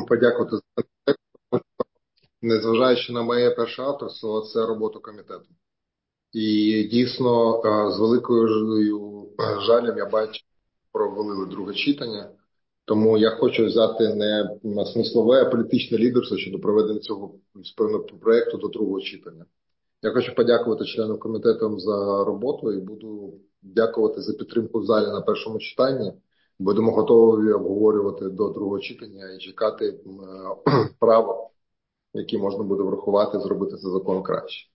подякувати за те, незважаючи на моє перше авторство, це робота комітету. І дійсно, з великою жалем я бачу, провалили друге читання. Тому я хочу взяти не смислове, а політичне лідерство щодо проведення цього проєкту до другого читання. Я хочу подякувати членам комітету за роботу і буду дякувати за підтримку в залі на першому читанні. Будемо готові обговорювати до другого читання і чекати право, яке можна буде врахувати, зробити цей закон краще.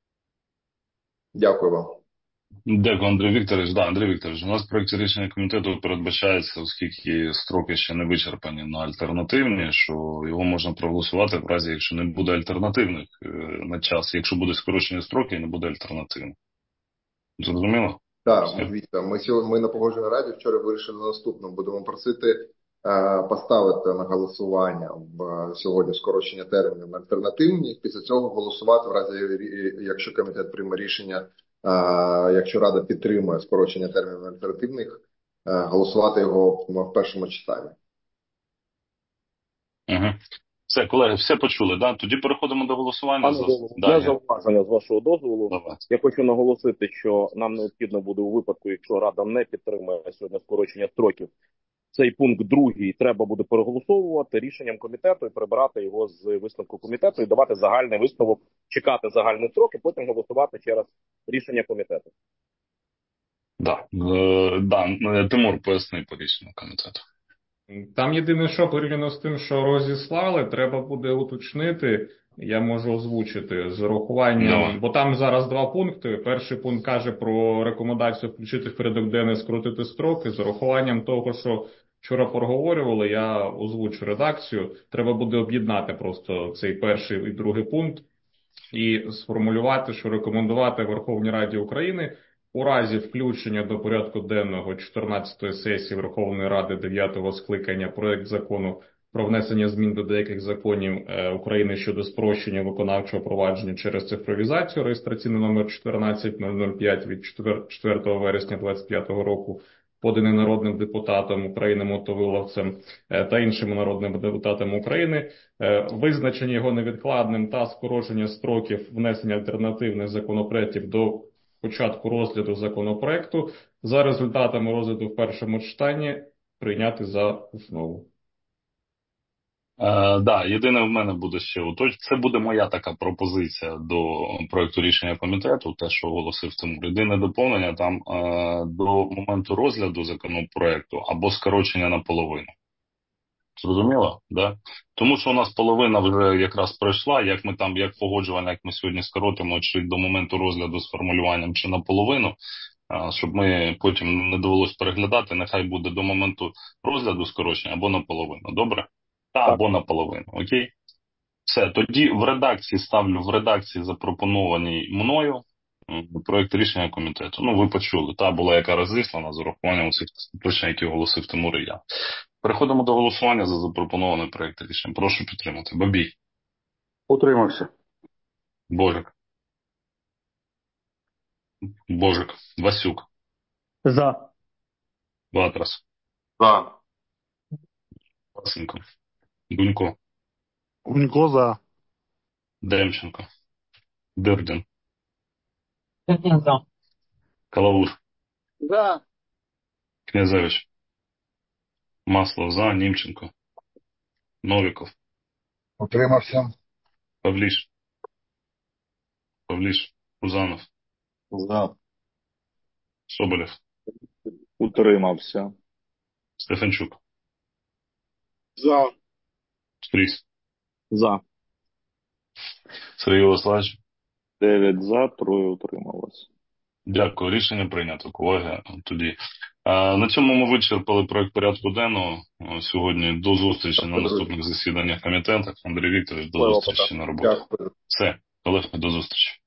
Дякую вам. Дякую, Андрій Вікторович. Андрій Вікторович, у нас в проєкті рішення комітету передбачається, оскільки строки ще не вичерпані на альтернативні, що його можна проголосувати в разі, якщо не буде альтернативних на час, якщо буде скорочені строки і не буде альтернативних. Зрозуміло? Так, дивіться, ми на Погоджувальній раді вчора вирішили наступне. Будемо просити поставити на голосування сьогодні скорочення термінів на альтернативні, після цього голосувати в разі, якщо комітет прийме рішення, якщо Рада підтримує скорочення термінів альтернативних, голосувати його в першому читанні. Угу. Все, колеги, все почули, да? Тоді переходимо до голосування. Пане голово, одне зауваження з вашого дозволу. Давай. Я хочу наголосити, що нам необхідно буде у випадку, якщо Рада не підтримує сьогодні скорочення строків, цей пункт другий треба буде переголосовувати рішенням комітету і прибирати його з висновку комітету і давати загальний висновок, чекати загальний строк і потім голосувати через рішення комітету. Тимур, поясни по рішенню комітету. Там єдине, що порівняно з тим, що розіслали, треба буде уточнити, я можу озвучити з урахуванням, бо там зараз два пункти. Перший пункт каже про рекомендацію включити в порядок денний, скоротити строки. З урахуванням того, що вчора проговорювали, я озвучу редакцію. Треба буде об'єднати просто цей перший і другий пункт і сформулювати, що рекомендувати Верховній Раді України у разі включення до порядку денного 14-ї сесії Верховної Ради 9-го скликання проект закону про внесення змін до деяких законів України щодо спрощення виконавчого провадження через цифровізацію, реєстраційний номер 14005 від 4 вересня 2025 року, поданий народним депутатом України Мотовиловцем та іншими народними депутатами України, визначення його невідкладним та скорочення строків внесення альтернативних законопроєктів до початку розгляду законопроекту за результатами розгляду в першому читанні прийняти за основу. Єдине в мене буде ще це буде моя така пропозиція до проекту рішення комітету, те, що оголосив Тимур. Єдине доповнення там до моменту розгляду законопроекту або скорочення наполовину. Зрозуміло? Да? Тому що у нас половина вже якраз пройшла, як погоджувально, як ми сьогодні скоротимо, чи до моменту розгляду з формулюванням, чи наполовину, щоб ми потім не довелось переглядати, нехай буде до моменту розгляду скорочення або наполовину. Добре? Або наполовину. Окей? Все. Тоді ставлю в редакції запропонованій мною проєкт рішення комітету. Ви почули. Була яка розіслана з урахуванням усіх точно, які оголосив Тимур і я. Переходимо до голосування за запропонований проєкт рішення. Прошу підтримати. Бабій. Утримався. Божик. Васюк. За. Ватрас. За. Васенко. Гунько. Гунько за. Демченко. Дирдін. За. Калавур. За. Князевич. Маслов за. Німченко. Новіков. Утримався. Павліш. Пузанов. За. Соболєв. Утримався. Стефанчук. За. Фріс. За. Сергій Владиславович. 9 за, 3 утрималось. Дякую. Рішення прийнято, колеги. Тоді на цьому ми вичерпали проект порядку денного сьогодні. До зустрічі на наступних засіданнях комітету. Андрій Вікторович, до зустрічі на роботі. Все, колеги, до зустрічі.